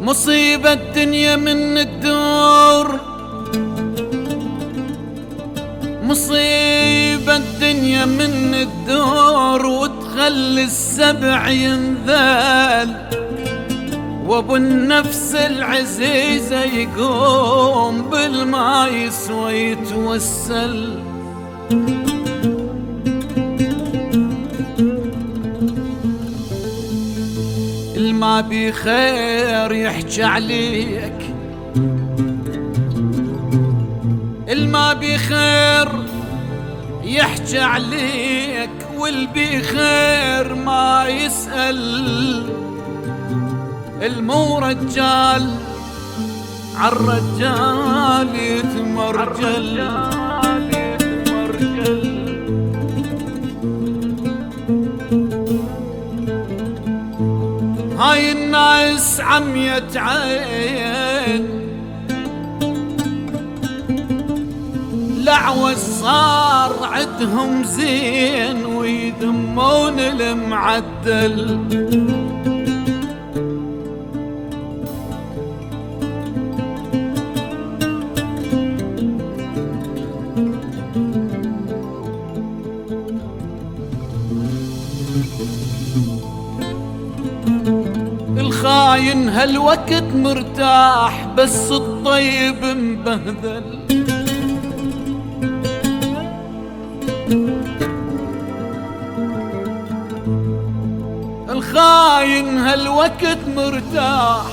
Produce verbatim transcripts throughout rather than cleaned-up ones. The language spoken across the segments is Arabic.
مصيبة الدنيا من الدور، مصيبة الدنيا من الدور، وتخلي السبع ينذال، وابو النفس العزيزة يقوم بالما يسوى يتوسل. الما بخير يحكي عليك، الما بخير يحكي عليك، والبخير ما يسأل. المو رجال عالرجال يتمرجل، هاي الناس عمية عين، لعوة صار عدهم زين، ويذمون المعدل. الخاين هالوقت مرتاح، بس الطيب مبهذل. الخاين هالوقت مرتاح،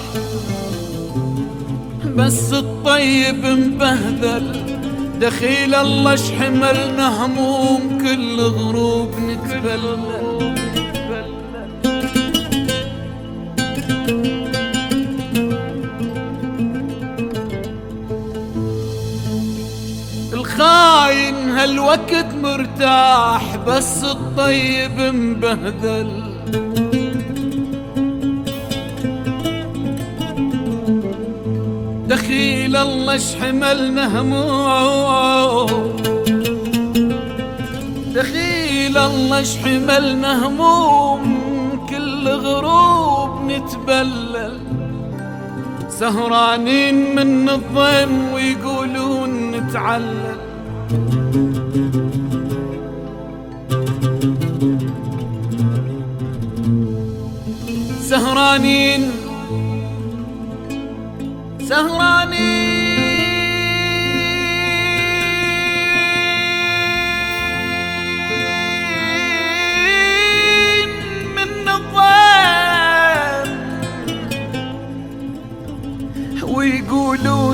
بس الطيب مبهذل. دخيل الله شحملنا هموم، كل غروب نتبلل. الخاين هالوقت مرتاح، بس الطيب مبهذل. دخيل الله شحملنا هموم، دخيل الله شحملنا هموم، كل غروب نتبلل. سهرانين من الضيم ويقولون نتعلل. سهرانين سهرانين من الضيم ويقولون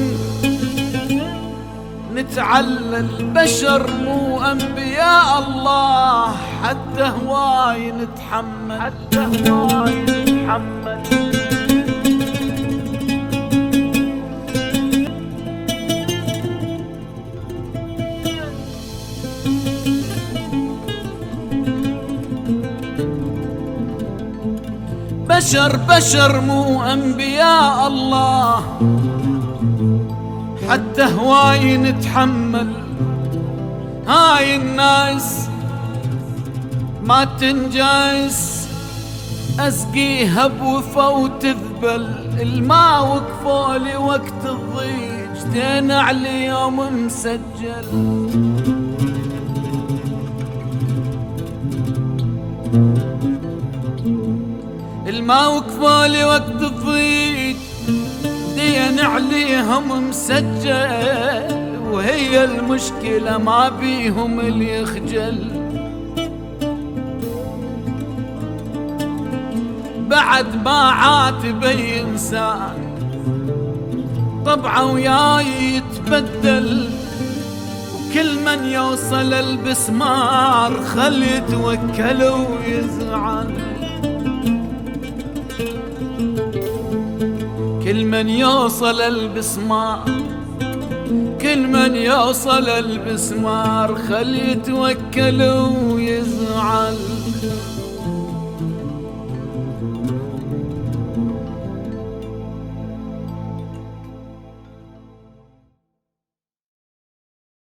نتعلل. بشر مو أنبياء الله، حتى هواي نتحمل، حتى هواي نتحمل. بشر بشر مو أنبياء الله، حتى هواي نتحمل. هاي الناس ما تنجايس، أسقيها بوفا وتذبل. الما وقفولي وقت الضيج، دين على يوم مسجل. الما وقفولي وقت الضيج، دين عليهم مسجل. وهي المشكلة ما بيهم اللي يخجل. بعد ما عاتب اي انسان، طبعه وياي يتبدل. وكل من يوصل البسمار، خل يتوكل ويزعل. كل من يوصل البسمار، كل من يوصل البسمار، خل يتوكل ويزعل.